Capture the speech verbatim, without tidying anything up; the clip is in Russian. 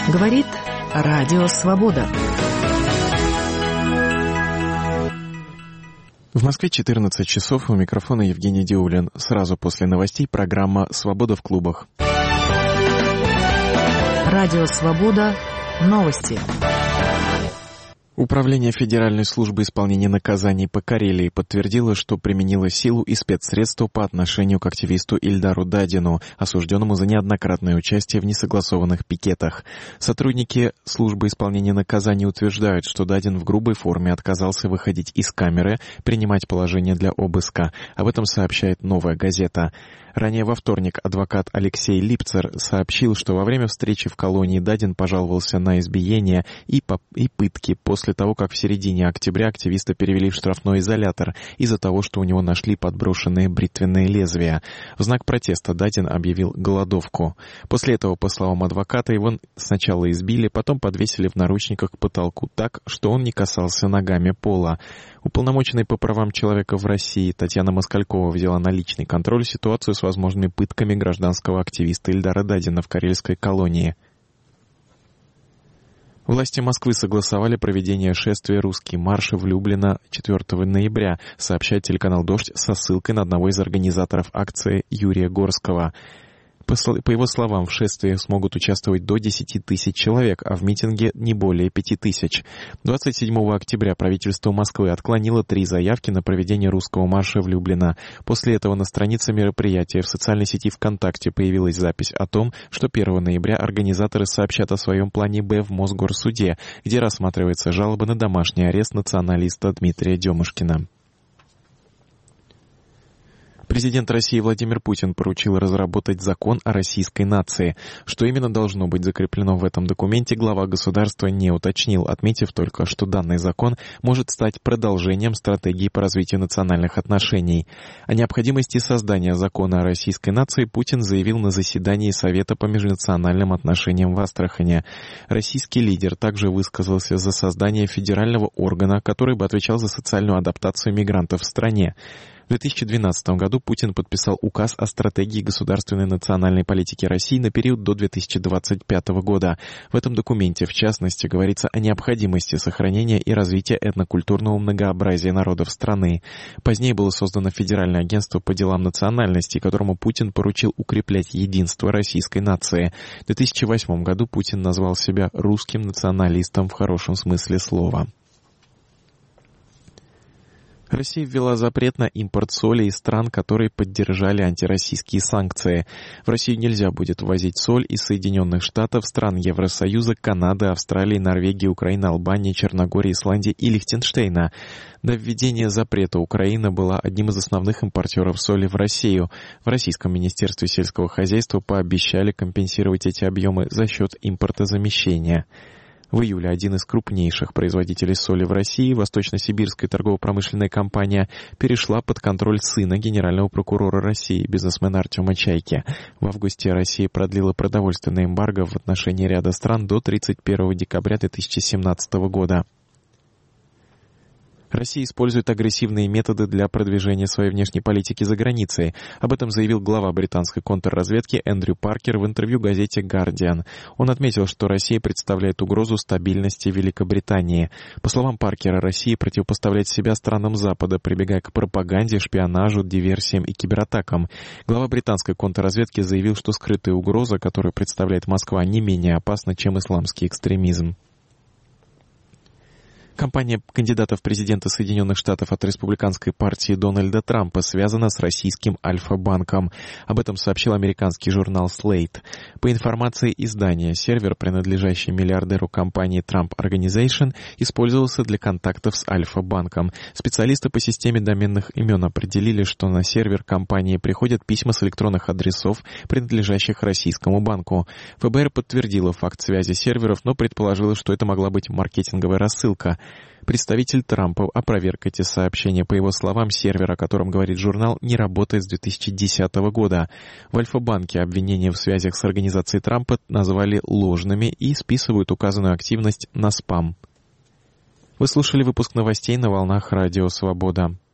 Говорит Радио Свобода. В Москве четырнадцать часов, у микрофона Евгений Диулин. Сразу после новостей программа «Свобода в клубах». Радио Свобода. Новости. Управление Федеральной службы исполнения наказаний по Карелии подтвердило, что применило силу и спецсредства по отношению к активисту Ильдару Дадину, осужденному за неоднократное участие в несогласованных пикетах. Сотрудники службы исполнения наказаний утверждают, что Дадин в грубой форме отказался выходить из камеры, принимать положение для обыска. Об этом сообщает «Новая газета». Ранее во вторник адвокат Алексей Липцер сообщил, что во время встречи в колонии Дадин пожаловался на избиение и, по- и пытки после того, как в середине октября активиста перевели в штрафной изолятор из-за того, что у него нашли подброшенные бритвенные лезвия. В знак протеста Дадин объявил голодовку. После этого, по словам адвоката, его сначала избили, потом подвесили в наручниках к потолку так, что он не касался ногами пола. Уполномоченный по правам человека в России Татьяна Москалькова взяла на личный контроль ситуацию с возможными пытками гражданского активиста Ильдара Дадина в карельской колонии. Власти Москвы согласовали проведение шествия «Русский марш» в Люблино четвёртого ноября, сообщает телеканал «Дождь» со ссылкой на одного из организаторов акции Юрия Горского. По его словам, в шествии смогут участвовать до десяти тысяч человек, а в митинге не более пяти тысяч. двадцать седьмого октября правительство Москвы отклонило три заявки на проведение русского марша в Люблино. После этого на странице мероприятия в социальной сети ВКонтакте появилась запись о том, что первого ноября организаторы сообщат о своем плане «Б» в Мосгорсуде, где рассматривается жалоба на домашний арест националиста Дмитрия Демушкина. Президент России Владимир Путин поручил разработать закон о российской нации. Что именно должно быть закреплено в этом документе, глава государства не уточнил, отметив только, что данный закон может стать продолжением стратегии по развитию национальных отношений. О необходимости создания закона о российской нации Путин заявил на заседании Совета по межнациональным отношениям в Астрахани. Российский лидер также высказался за создание федерального органа, который бы отвечал за социальную адаптацию мигрантов в стране. В две тысячи двенадцатом году Путин подписал указ о стратегии государственной национальной политики России на период до две тысячи двадцать пятого года. В этом документе, в частности, говорится о необходимости сохранения и развития этнокультурного многообразия народов страны. Позднее было создано Федеральное агентство по делам национальностей, которому Путин поручил укреплять единство российской нации. В две тысячи восьмом году Путин назвал себя русским националистом в хорошем смысле слова. Россия ввела запрет на импорт соли из стран, которые поддержали антироссийские санкции. В Россию нельзя будет ввозить соль из Соединенных Штатов, стран Евросоюза, Канады, Австралии, Норвегии, Украины, Албании, Черногории, Исландии и Лихтенштейна. До введения запрета Украина была одним из основных импортеров соли в Россию. В Российском министерстве сельского хозяйства пообещали компенсировать эти объемы за счет импортозамещения. В июле один из крупнейших производителей соли в России, Восточно-Сибирская торгово-промышленная компания, перешла под контроль сына генерального прокурора России, бизнесмена Артема Чайки. В августе Россия продлила продовольственное эмбарго в отношении ряда стран до тридцать первого декабря две тысячи семнадцатого года. Россия использует агрессивные методы для продвижения своей внешней политики за границей. Об этом заявил глава британской контрразведки Эндрю Паркер в интервью газете «Гардиан». Он отметил, что Россия представляет угрозу стабильности Великобритании. По словам Паркера, Россия противопоставляет себя странам Запада, прибегая к пропаганде, шпионажу, диверсиям и кибератакам. Глава британской контрразведки заявил, что скрытая угроза, которую представляет Москва, не менее опасна, чем исламский экстремизм. Кампания кандидата в президенты Соединенных Штатов от республиканской партии Дональда Трампа связана с российским Альфа-банком. Об этом сообщил американский журнал Slate. По информации издания, сервер, принадлежащий миллиардеру компании Trump Organization, использовался для контактов с Альфа-банком. Специалисты по системе доменных имен определили, что на сервер компании приходят письма с электронных адресов, принадлежащих российскому банку. эф бэ эр подтвердило факт связи серверов, но предположило, что это могла быть маркетинговая рассылка. Представитель Трампа опроверг эти сообщения. По его словам, сервер, о котором говорит журнал, не работает с две тысячи десятого года. В Альфа-банке обвинения в связях с организацией Трампа назвали ложными и списывают указанную активность на спам. Вы слушали выпуск новостей на волнах Радио Свобода.